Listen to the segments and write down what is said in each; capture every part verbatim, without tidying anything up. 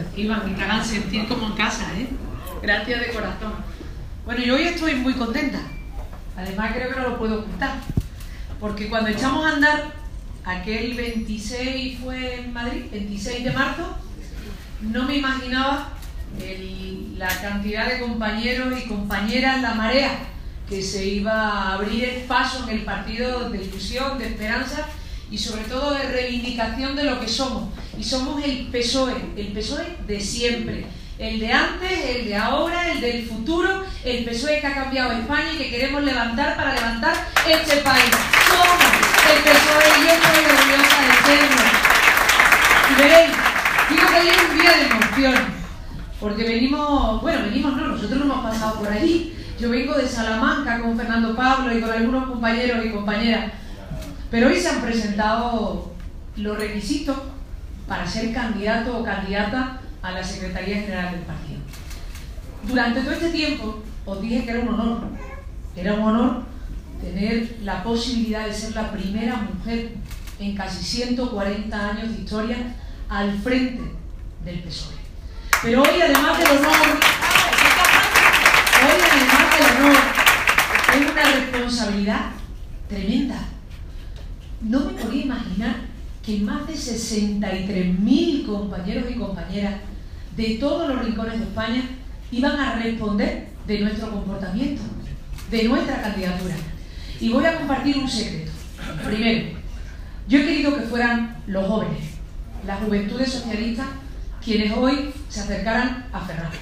reciban y te hagan sentir como en casa, ¿eh? Gracias de corazón. Bueno, yo hoy estoy muy contenta. Además creo que no lo puedo ocultar. Porque cuando echamos a andar, aquel veintiséis fue en Madrid, veintiséis de marzo, no me imaginaba el, la cantidad de compañeros y compañeras, la marea, que se iba a abrir el paso en el partido de ilusión, de esperanza y sobre todo de reivindicación de lo que somos. Y somos el P S O E, el P S O E de siempre. El de antes, el de ahora, el del futuro, el P S O E que ha cambiado España y que queremos levantar para levantar este país. Somos el P S O E y yo estoy orgullosa de serlo. Y veréis, digo que hoy es un día de emoción, porque venimos, bueno, venimos no, nosotros no hemos pasado por allí. Yo vengo de Salamanca con Fernando Pablo y con algunos compañeros y compañeras, pero hoy se han presentado los requisitos para ser candidato o candidata a la Secretaría General del partido. Durante todo este tiempo os dije que era un honor, era un honor tener la posibilidad de ser la primera mujer en casi ciento cuarenta años de historia al frente del P S O E. Pero hoy, además del honor, hoy además del honor, es una responsabilidad tremenda. No me podía imaginar que más de sesenta y tres mil compañeros y compañeras de todos los rincones de España iban a responder de nuestro comportamiento, de nuestra candidatura. Y voy a compartir un secreto. Primero, yo he querido que fueran los jóvenes, las juventudes socialistas, quienes hoy se acercaran a Ferraz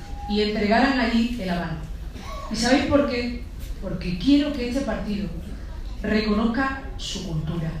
y entregaran allí el aval. ¿Y sabéis por qué? Porque quiero que este partido reconozca su cultura,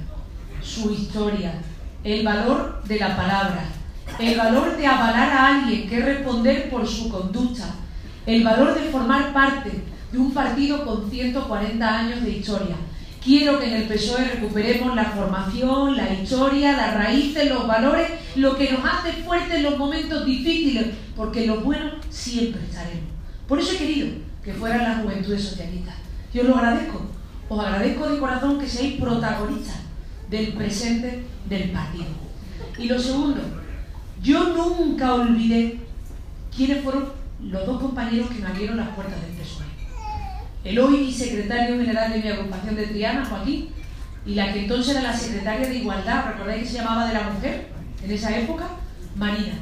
su historia, el valor de la palabra, el valor de avalar a alguien que es responder por su conducta, el valor de formar parte de un partido con ciento cuarenta años de historia. Quiero que en el P S O E recuperemos la formación, la historia, las raíces, los valores, lo que nos hace fuertes en los momentos difíciles, porque en los buenos siempre estaremos. Por eso he querido que fueran las juventudes socialistas. Yo os lo agradezco, os agradezco de corazón que seáis protagonistas del presente del partido. Y lo segundo, yo nunca olvidé quiénes fueron los dos compañeros que me abrieron las puertas del P S O E. El hoy secretario general de mi agrupación de Triana, Joaquín, y la que entonces era la secretaria de Igualdad, ¿recordáis que se llamaba de la mujer en esa época? Marina.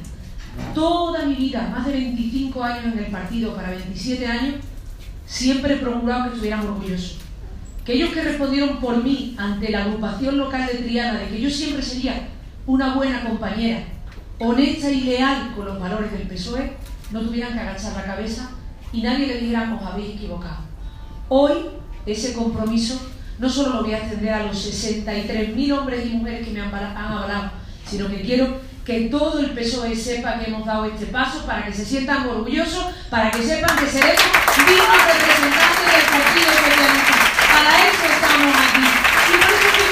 Toda mi vida, más de veinticinco años en el partido, para veintisiete años, siempre he procurado que estuvieran orgullosos. Que ellos que respondieron por mí ante la agrupación local de Triana, de que yo siempre sería una buena compañera, honesta y leal con los valores del P S O E, no tuvieran que agachar la cabeza y nadie le dijera os habéis equivocado. Hoy ese compromiso no solo lo voy a extender a los sesenta y tres mil hombres y mujeres que me han avalado, sino que quiero que todo el P S O E sepa que hemos dado este paso para que se sientan orgullosos, para que sepan que seremos dignos representantes del Partido Socialista. Para eso estamos aquí. Y por eso estoy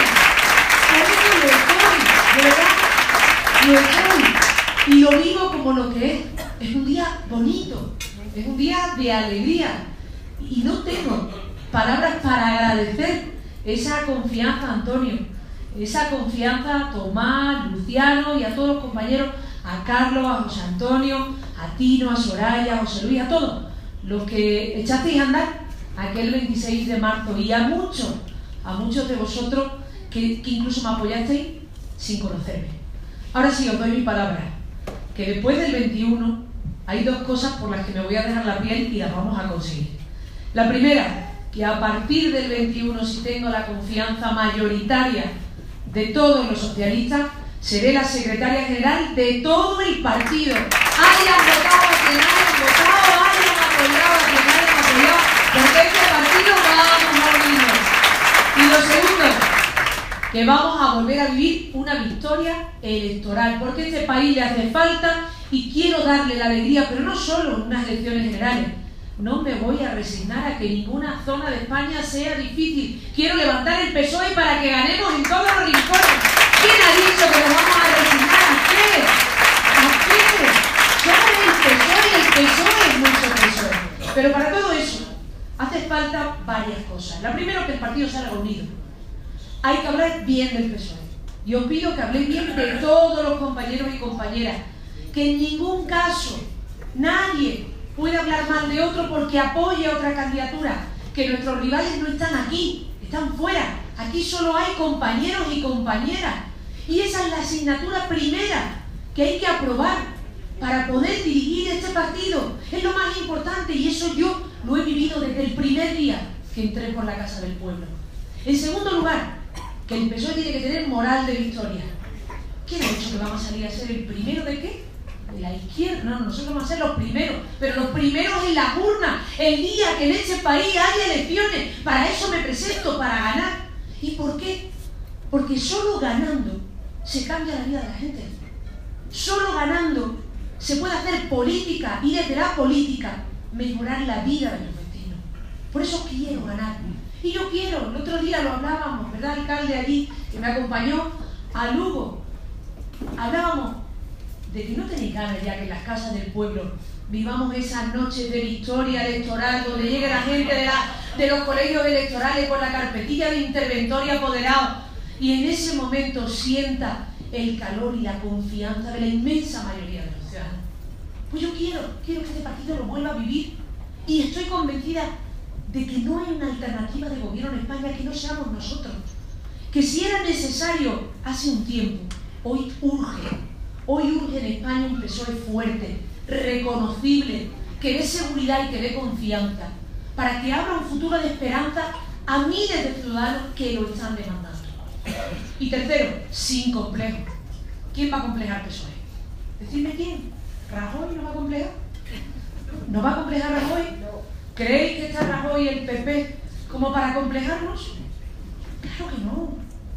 contenta. Por eso lo estoy, de verdad, lo estoy. Y lo digo como lo que es. Es un día bonito, es un día de alegría. Y no tengo palabras para agradecer esa confianza a Antonio, esa confianza a Tomás, Luciano y a todos los compañeros, a Carlos, a José Antonio, a Tino, a Soraya, a José Luis, a todos los que echasteis a andar aquel veintiséis de marzo y a muchos, a muchos de vosotros que, que incluso me apoyasteis sin conocerme. Ahora sí os doy mi palabra, que después del veintiuno hay dos cosas por las que me voy a dejar la piel y las vamos a conseguir. La primera, que a partir del veintiuno, si tengo la confianza mayoritaria de todos los socialistas, seré la secretaria general de todo el partido. Hayan votado a quien hayan votado, hayan apoyado a quien hayan apoyado, porque este partido vamos a unirnos. Y lo segundo, que vamos a volver a vivir una victoria electoral, porque a este país le hace falta y quiero darle la alegría, pero no solo en unas elecciones generales. No me voy a resignar a que ninguna zona de España sea difícil. Quiero levantar el P S O E para que ganemos en todos los rincones. ¿Quién ha dicho que nos vamos a resignar? ¿A qué? ¿A qué? Somos el P S O E y el P S O E es mucho P S O E. Pero para todo eso hace falta varias cosas. La primera, que el partido salga unido. Hay que hablar bien del P S O E. Y os pido que habléis bien de todos los compañeros y compañeras. que en ningún caso nadie puede hablar mal de otro porque apoye a otra candidatura, que nuestros rivales no están aquí, están fuera. Aquí solo hay compañeros y compañeras. Y esa es la asignatura primera que hay que aprobar para poder dirigir este partido. Es lo más importante y eso yo lo he vivido desde el primer día que entré por la Casa del Pueblo. En segundo lugar, que el P S O E tiene que tener moral de victoria. ¿Quién ha dicho que vamos a salir a ser el primero de qué? De la izquierda. No, nosotros vamos a ser los primeros, pero los primeros en las urnas, el día que en este país haya elecciones. Para eso me presento, para ganar. ¿Y por qué? Porque solo ganando se cambia la vida de la gente. Solo ganando se puede hacer política y desde la política mejorar la vida de los vecinos. Por eso quiero ganar. Y yo quiero, el otro día lo hablábamos, ¿verdad, alcalde allí, que me acompañó a Lugo? Hablábamos de que no tenéis ganas ya que en las casas del pueblo vivamos esas noches de victoria electoral donde llegue la gente de, la, de los colegios electorales con la carpetilla de interventor y apoderado y en ese momento sienta el calor y la confianza de la inmensa mayoría de los ciudadanos. Pues yo quiero, quiero que este partido lo vuelva a vivir y estoy convencida de que no hay una alternativa de gobierno en España que no seamos nosotros. Que si era necesario hace un tiempo, hoy urge, hoy urge en España un P S O E fuerte, reconocible, que dé seguridad y que dé confianza, para que abra un futuro de esperanza a miles de ciudadanos que lo están demandando. Y tercero, sin complejo. ¿Quién va a complejar P S O E? Decidme quién. ¿Rajoy no va a complejar? ¿No va a complejar Rajoy? ¿Creéis que está Rajoy y el P P como para complejarnos? Claro que no.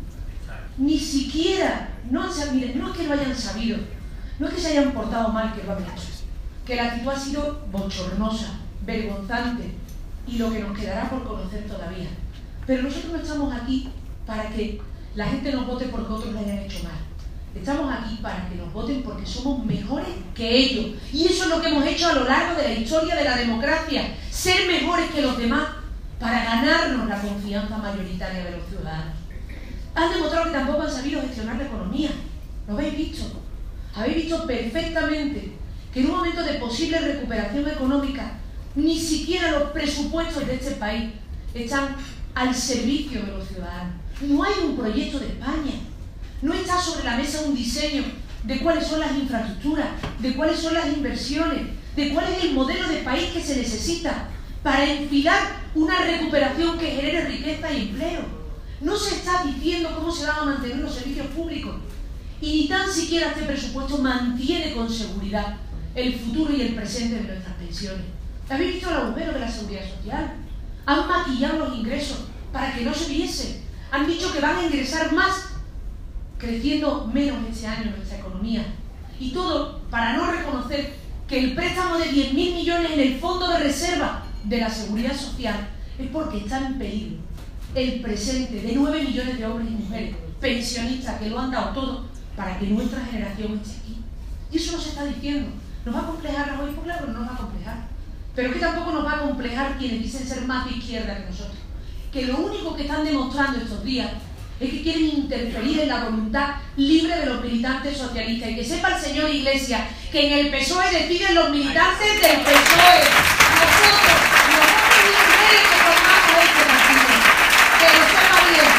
Ni siquiera, no, miren, no es que lo hayan sabido, no es que se hayan portado mal que lo han hecho, que la actitud ha sido bochornosa, vergonzante y lo que nos quedará por conocer todavía. Pero nosotros no estamos aquí para que la gente nos vote porque otros lo hayan hecho mal. Estamos aquí para que nos voten porque somos mejores que ellos. Y eso es lo que hemos hecho a lo largo de la historia de la democracia. Ser mejores que los demás para ganarnos la confianza mayoritaria de los ciudadanos. Han demostrado que tampoco han sabido gestionar la economía. ¿Lo habéis visto? Habéis visto perfectamente que en un momento de posible recuperación económica ni siquiera los presupuestos de este país están al servicio de los ciudadanos. No hay un proyecto de España. No está sobre la mesa un diseño de cuáles son las infraestructuras, de cuáles son las inversiones, de cuál es el modelo de país que se necesita para enfilar una recuperación que genere riqueza y empleo. No se está diciendo cómo se van a mantener los servicios públicos y ni tan siquiera este presupuesto mantiene con seguridad el futuro y el presente de nuestras pensiones. ¿Habéis visto el agujero de la seguridad social? Han maquillado los ingresos para que no se viese. Han dicho que van a ingresar más, creciendo menos este año nuestra economía. Y todo para no reconocer que el préstamo de diez mil millones en el fondo de reserva de la seguridad social es porque está en peligro el presente de nueve millones de hombres y mujeres pensionistas que lo han dado todo para que nuestra generación esté aquí. Y eso no se está diciendo. ¿Nos va a complejar Rajoy? Pues claro, no nos va a complejar. Pero es que tampoco nos va a complejar quienes dicen ser más de izquierda que nosotros. Que lo único que están demostrando estos días es que quieren interferir en la voluntad libre de los militantes socialistas. Y que sepa el señor Iglesias que en el P S O E deciden los militantes del P S O E. Nosotros, nosotros y mujeres que formamos este partido. Que lo sepa bien.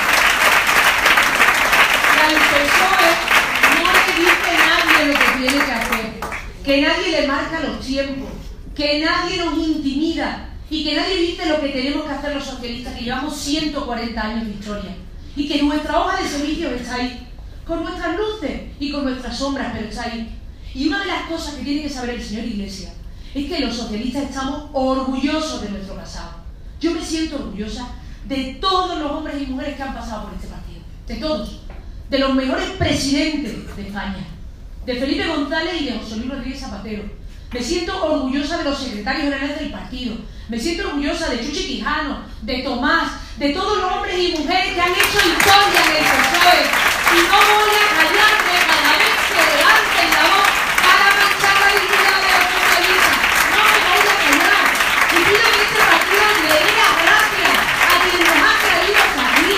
Que al P S O E no le dice nadie lo que tiene que hacer. Que nadie le marca los tiempos. Que nadie nos intimida. Y que nadie dice lo que tenemos que hacer los socialistas, que llevamos ciento cuarenta años de historia. Y que nuestra hoja de servicios está ahí, con nuestras luces y con nuestras sombras, pero está ahí. Y una de las cosas que tiene que saber el señor Iglesias es que los socialistas estamos orgullosos de nuestro pasado. Yo me siento orgullosa de todos los hombres y mujeres que han pasado por este partido, de todos, de los mejores presidentes de España, de Felipe González y de José Luis Rodríguez Zapatero. Me siento orgullosa de los secretarios generales del partido. Me siento orgullosa de Chuchi Quijano, de Tomás, de todos los hombres y mujeres que han hecho historia en el P S O E. Y no voy a callarme cada vez que levanten la voz para manchar la dignidad de los socialistas. No me voy a callar. Y pido que este partido le dé las gracias a quienes nos han traído hasta aquí.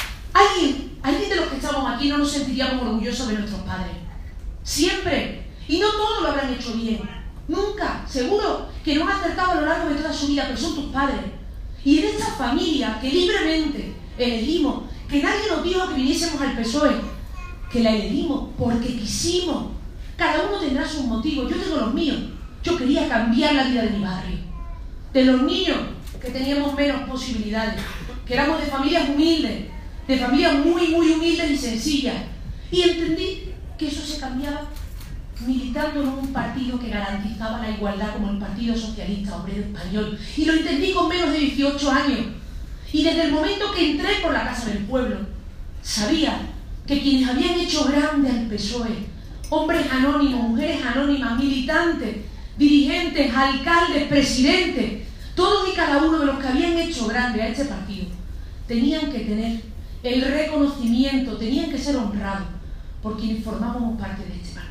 ¿Alguien, alguien de los que estamos aquí no nos sentiríamos orgullosos de nuestros padres? Siempre. Y Y no todos lo habrán hecho bien. Nunca. Seguro que no han acertado a lo largo de toda su vida, pero son tus padres. Y en esta familia que libremente elegimos, que nadie nos dijo que viniésemos al P S O E, que la elegimos porque quisimos. Cada uno tendrá sus motivos. Yo tengo los míos. Yo quería cambiar la vida de mi barrio. De los niños que teníamos menos posibilidades, que éramos de familias humildes, de familias muy, muy humildes y sencillas. Y entendí que eso se cambiaba militando en un partido que garantizaba la igualdad como el Partido Socialista Obrero Español. Y lo entendí con menos de dieciocho años. Y desde el momento que entré por la Casa del Pueblo, sabía que quienes habían hecho grande al P S O E, hombres anónimos, mujeres anónimas, militantes, dirigentes, alcaldes, presidentes, todos y cada uno de los que habían hecho grande a este partido, tenían que tener el reconocimiento, tenían que ser honrados por quienes formábamos parte de este partido.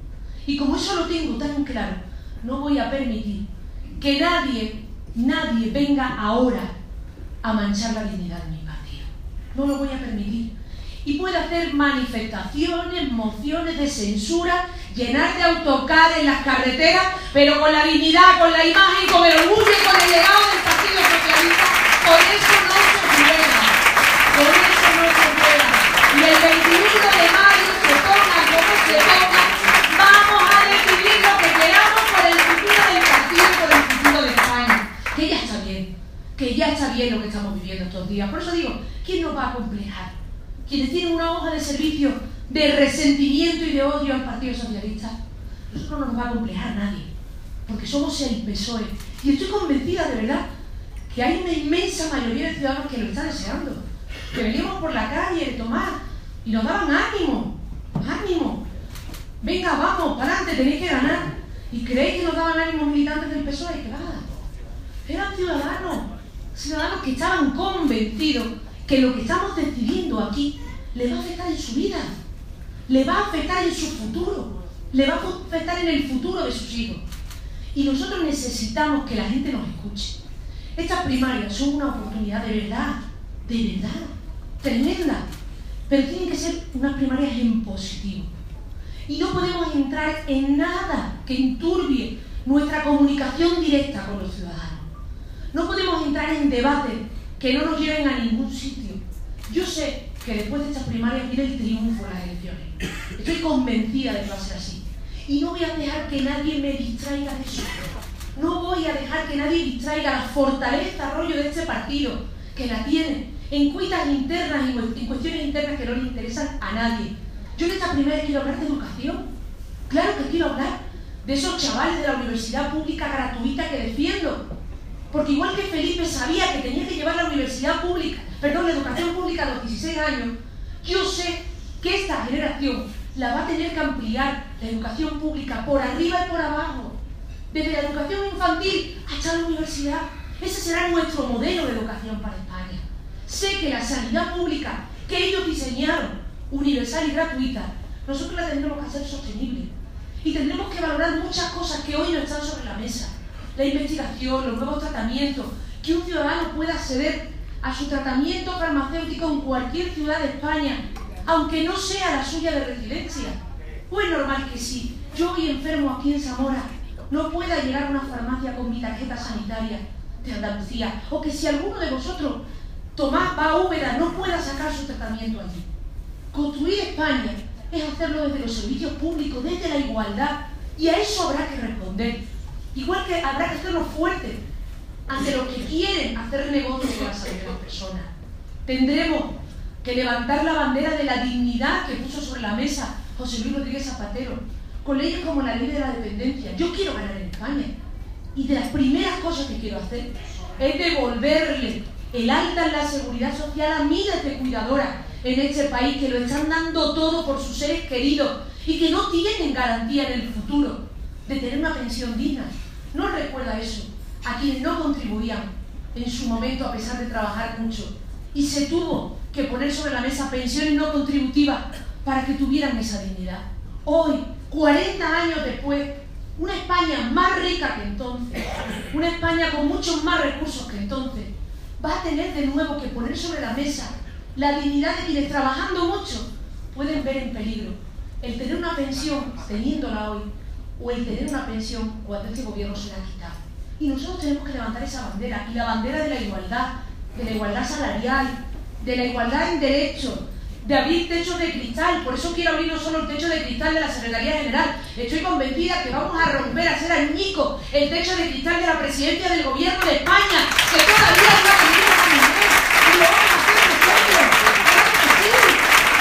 Y como eso lo tengo tan claro, no voy a permitir que nadie, nadie venga ahora a manchar la dignidad de mi partido. No lo voy a permitir. Y puede hacer manifestaciones, mociones de censura, llenar de autocar en las carreteras, pero con la dignidad, con la imagen, con el orgullo y con el legado del Partido Socialista. Por eso no se juega. Por eso no se juega. Y el veintiuno de mayo, se ponga como se ponga, vamos a decidir lo que queramos por el futuro del partido y por el futuro de España. Que ya está bien. Que ya está bien lo que estamos viviendo estos días. Por eso digo, ¿quién nos va a complejar? Quienes tienen una hoja de servicio de resentimiento y de odio al Partido Socialista, nosotros no nos va a complejar nadie, porque somos el P S O E. Y estoy convencida de verdad que hay una inmensa mayoría de ciudadanos que lo están deseando. Que veníamos por la calle de Tomás y nos daban ánimo, ánimo. Venga, vamos, para adelante, tenéis que ganar. ¿Y creéis que nos daban ánimo militantes del P S O E? Claro. Eran ciudadanos, ciudadanos que estaban convencidos que lo que estamos decidiendo aquí le va a afectar en su vida, le va a afectar en su futuro, le va a afectar en el futuro de sus hijos. Y nosotros necesitamos que la gente nos escuche. Estas primarias son una oportunidad de verdad, de verdad, tremenda, pero tienen que ser unas primarias en positivo. Y no podemos entrar en nada que enturbie nuestra comunicación directa con los ciudadanos. No podemos entrar en debates que no nos lleven a ningún sitio. Yo sé que después de estas primarias viene el triunfo en las elecciones. Estoy convencida de que va a ser así. Y no voy a dejar que nadie me distraiga de eso. No voy a dejar que nadie distraiga la fortaleza, rollo de este partido, que la tiene en cuitas internas y en cuestiones internas que no le interesan a nadie. Yo en esta primera quiero hablar de educación. Claro que quiero hablar de esos chavales de la universidad pública gratuita que defiendo. Porque igual que Felipe sabía que tenía que llevar la universidad pública, perdón, la educación pública a los dieciséis años, yo sé que esta generación la va a tener que ampliar la educación pública por arriba y por abajo, desde la educación infantil hasta la universidad. Ese será nuestro modelo de educación para España. Sé que la sanidad pública que ellos diseñaron, universal y gratuita, nosotros la tendremos que hacer sostenible. Y tendremos que valorar muchas cosas que hoy no están sobre la mesa. La investigación, los nuevos tratamientos, que un ciudadano pueda acceder a su tratamiento farmacéutico en cualquier ciudad de España, aunque no sea la suya de residencia. ¿O es normal que si yo voy enfermo aquí en Zamora, no pueda llegar a una farmacia con mi tarjeta sanitaria de Andalucía? O que si alguno de vosotros, Tomás, va a Úbeda, no pueda sacar su tratamiento allí. Construir España es hacerlo desde los servicios públicos, desde la igualdad, y a eso habrá que responder. Igual que habrá que hacernos fuertes ante los que quieren hacer negocio con la salud de las personas. Tendremos que levantar la bandera de la dignidad que puso sobre la mesa José Luis Rodríguez Zapatero, con leyes como la ley de la dependencia. Yo quiero ganar en España. Y de las primeras cosas que quiero hacer es devolverle el alta en la seguridad social a miles de cuidadoras en este país que lo están dando todo por sus seres queridos y que no tienen garantía en el futuro de tener una pensión digna. No recuerda eso a quienes no contribuían en su momento a pesar de trabajar mucho, y se tuvo que poner sobre la mesa pensiones no contributivas para que tuvieran esa dignidad. Hoy, cuarenta años después, una España más rica que entonces, una España con muchos más recursos que entonces, va a tener de nuevo que poner sobre la mesa la dignidad de quienes trabajando mucho pueden ver en peligro el tener una pensión, teniéndola hoy, o el tener una pensión cuando este gobierno se la ha quitado. Y nosotros tenemos que levantar esa bandera, y la bandera de la igualdad, de la igualdad salarial, de la igualdad en derechos, de abrir techos de cristal. Por eso quiero abrir no solo el techo de cristal de la Secretaría General, estoy convencida que vamos a romper, a hacer añicos el techo de cristal de la Presidencia del Gobierno de España, que todavía no ha tenido esa mujer, y lo vamos a hacer nosotros, claro que sí.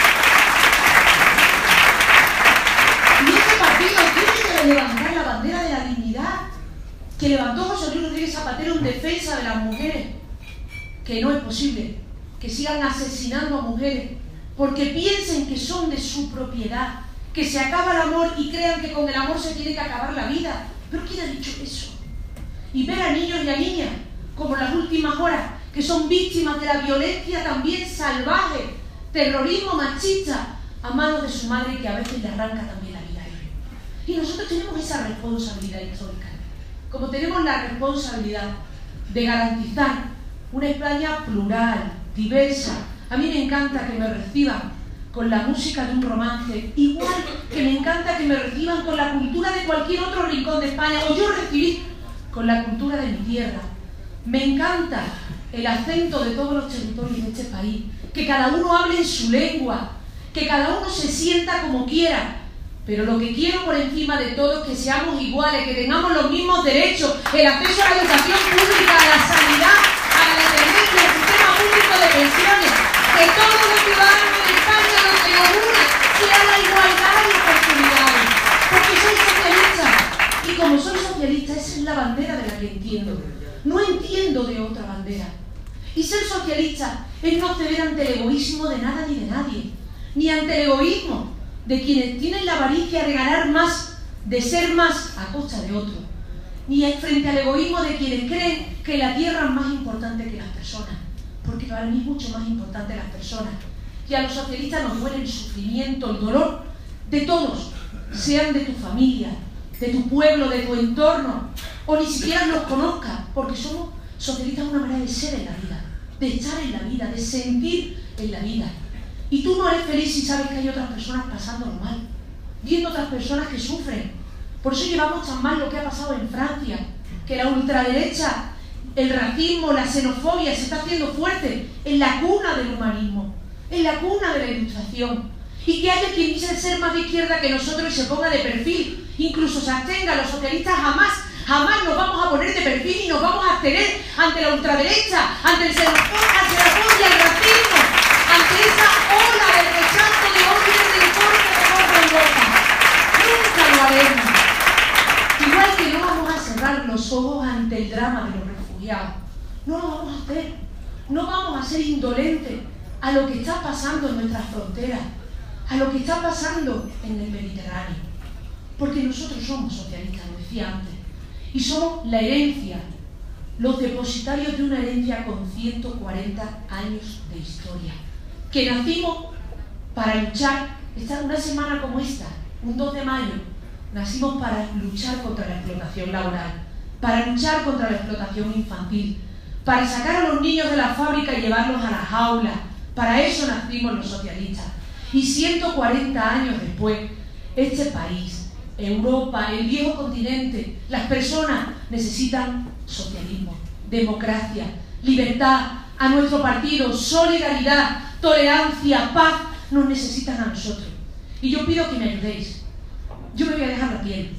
Y ese partido tiene que levantar la bandera de la dignidad que levantó José Luis Rodríguez Zapatero en defensa de las mujeres, que no es posible que sigan asesinando a mujeres porque piensen que son de su propiedad, que se acaba el amor y crean que con el amor se tiene que acabar la vida. ¿Pero quién ha dicho eso? Y ver a niños y a niñas, como en las últimas horas, que son víctimas de la violencia también salvaje, terrorismo machista, a manos de su madre, que a veces le arranca también la vida a ellos. Y nosotros tenemos esa responsabilidad histórica, como tenemos la responsabilidad de garantizar una España plural, diversa. A mí me encanta que me reciban con la música de un romance, igual que me encanta que me reciban con la cultura de cualquier otro rincón de España, o yo recibir con la cultura de mi tierra. Me encanta el acento de todos los territorios de este país, que cada uno hable en su lengua, que cada uno se sienta como quiera. Pero lo que quiero por encima de todo es que seamos iguales, que tengamos los mismos derechos, el acceso a la educación pública, a la sanidad, a la dependencia, al sistema público de pensiones, que todos los ciudadanos de España lo que nos une sea la igualdad de oportunidades. Porque soy socialista, y como soy socialista, esa es la bandera de la que entiendo. No entiendo de otra bandera. Y ser socialista es no ceder ante el egoísmo de nada ni de nadie, ni ante el egoísmo de quienes tienen la avaricia de ganar más, de ser más a costa de otro, ni frente al egoísmo de quienes creen que la tierra es más importante que las personas, porque para mí es mucho más importante las personas. Y a los socialistas nos duele el sufrimiento, el dolor de todos, sean de tu familia, de tu pueblo, de tu entorno, o ni siquiera los conozcas, porque somos socialistas una manera de ser en la vida, de estar en la vida, de sentir en la vida. Y tú no eres feliz si sabes que hay otras personas pasándolo mal, viendo otras personas que sufren. Por eso llevamos tan mal lo que ha pasado en Francia, que la ultraderecha, el racismo, la xenofobia se está haciendo fuerte en la cuna del humanismo, en la cuna de la ilustración. Y que haya quien dice ser más de izquierda que nosotros y se ponga de perfil, incluso se abstenga. Los socialistas jamás, jamás nos vamos a poner de perfil y nos vamos a abstener ante la ultraderecha, ante el xenofobia, ante la xenofobia, el racismo, ante esa ola de rechazo de odio del corte de corta Europa. Nunca lo haremos. Igual que no vamos a cerrar los ojos ante el drama de los refugiados. No lo vamos a hacer. No vamos a ser indolentes a lo que está pasando en nuestras fronteras, a lo que está pasando en el Mediterráneo. Porque nosotros somos socialistas, lo decía antes, y somos la herencia, los depositarios de una herencia con ciento cuarenta años de historia. Que nacimos para luchar, esta, una semana como esta, un dos de mayo, nacimos para luchar contra la explotación laboral, para luchar contra la explotación infantil, para sacar a los niños de la fábrica y llevarlos a las aulas. Para eso nacimos los socialistas. Y ciento cuarenta años después, este país, Europa, el viejo continente, las personas necesitan socialismo, democracia, libertad, a nuestro partido, solidaridad, tolerancia, paz, nos necesitan a nosotros. Y yo pido que me ayudéis. Yo me voy a dejar la piel.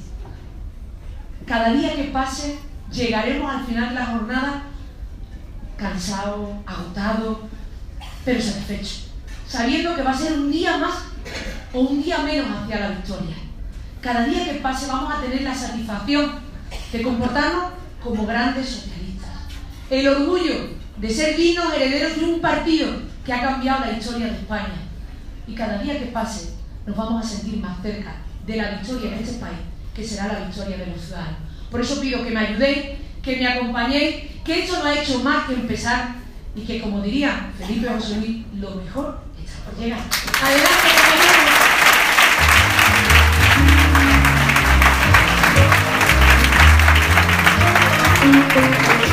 Cada día que pase, llegaremos al final de la jornada cansados, agotados, pero satisfechos, sabiendo que va a ser un día más o un día menos hacia la victoria. Cada día que pase vamos a tener la satisfacción de comportarnos como grandes socialistas, el orgullo de ser dignos herederos de un partido que ha cambiado la historia de España. Y cada día que pase nos vamos a sentir más cerca de la victoria en este país, que será la victoria de los ciudadanos. Por eso pido que me ayudéis, que me acompañéis, que esto no ha hecho más que empezar y que, como diría Felipe José Luis, lo mejor está por llegar. Adelante, compañeros.